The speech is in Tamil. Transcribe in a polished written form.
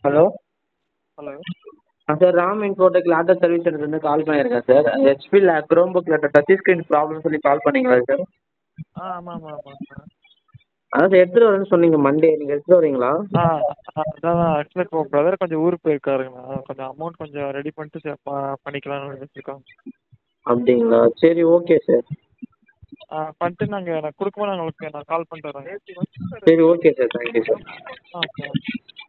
Hello. Hello. Sir Ram Infotech laptop service சென்டர்லேருந்து கால் பண்ணியிருக்கேன் sir. HP Chromebook touch screen ப்ராப்ளம்னு சொல்லி கால் பண்ணீங்களா சார்? ஆமாம் ஆமாம் ஆமாங்க. அதான் சார் எடுத்துகிட்டு வரேன்னு சொன்னீங்க மண்டே, நீங்கள் எடுத்துகிட்டு வரீங்களா? அதான் ஆக்சுவலாக இப்போ பிரதர் கொஞ்சம் ஊருக்கு போயிருக்காருங்கண்ணா. கொஞ்சம் அமௌண்ட் கொஞ்சம் ரெடி பண்ணிட்டு பண்ணிக்கலாம்னு நினச்சிருக்கோம். அப்படிங்களா? சரி, ஓகே சார். பண்ணிட்டு நான் கொடுக்கும்போது நான் கால் பண்ணிட்டு வரேன். சரி, okay sir. Thank you sir. Okay.